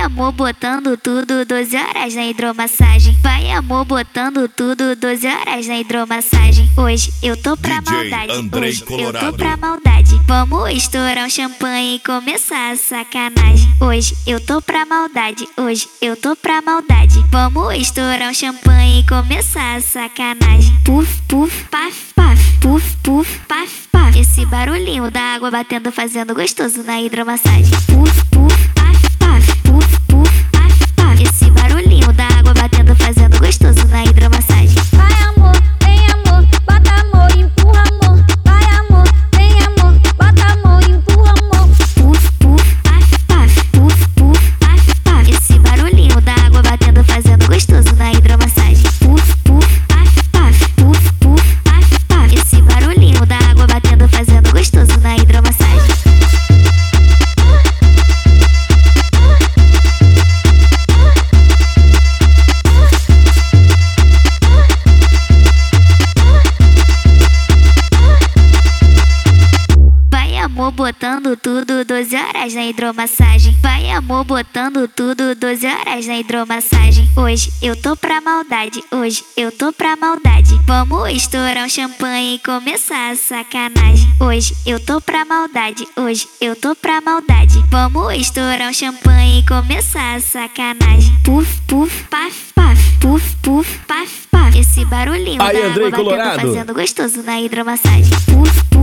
amor, botando tudo, 12 horas na hidromassagem. Vai amor, botando tudo, 12 horas na hidromassagem. Hoje eu tô pra maldade, hoje eu tô pra maldade. Vamos estourar um champanhe e começar a sacanagem. Hoje eu tô pra maldade, hoje eu tô pra maldade. Vamos estourar um champanhe e começar a sacanagem. Puf, puf, paf, paf, puf, puf, paf, paf. Esse barulhinho da água batendo fazendo gostoso na hidromassagem. Puf, puf, paf, paf, puf, puf, paf, paf. Esse barulhinho da água batendo fazendo gostoso na hidromassagem. Vai amor, vem amor, bota amor, empurra amor. Vai amor, vem amor, bota amor, empurra amor. Puf, puf, paf, paf, puf, puf, paf, paf. Esse barulhinho da água batendo fazendo gostoso na hidromassagem. Puf, puf, paf, paf, puf, puf, paf, paf. Esse barulhinho da água batendo fazendo gostoso na hidromassagem. Amor, botando tudo, 12 horas na hidromassagem. Vai amor, botando tudo, 12 horas na hidromassagem. Hoje eu tô pra maldade, hoje eu tô pra maldade. Vamos estourar um champanhe e começar a sacanagem. Hoje eu tô pra maldade, hoje eu tô pra maldade. Vamos estourar um champanhe e começar a sacanagem. Puf, puf, paf, paf, puf, puf, paf, paf. Esse barulhinho da água batendo fazendo gostoso na hidromassagem. Puf,